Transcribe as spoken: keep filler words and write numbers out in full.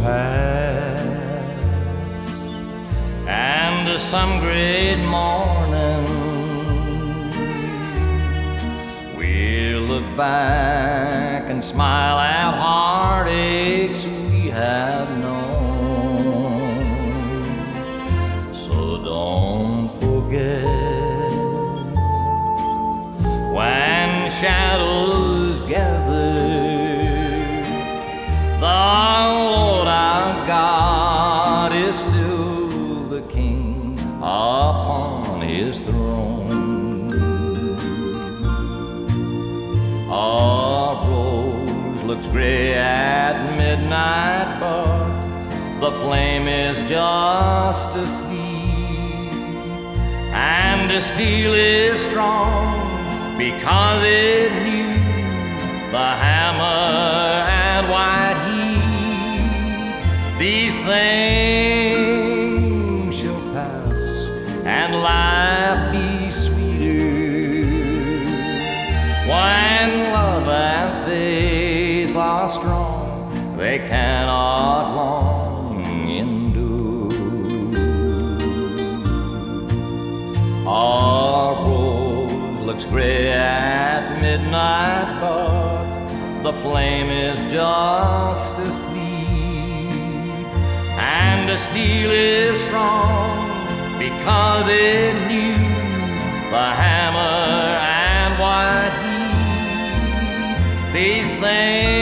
pass, and some great morning we'll look back and smile at heartaches we have known. So don't forget, when shadows gather, the Lord our God is still the King upon his throne. A rose looks gray at midnight, but the flame is just asleep, and the steel is strong because it knew the hammer and white heat. These things shall pass and life be sweeter when love and faith are strong. They cannot long endure. Our rose looks gray at midnight, but the flame is just asleep, and the steel is strong because it knew the hammer and white heat. These things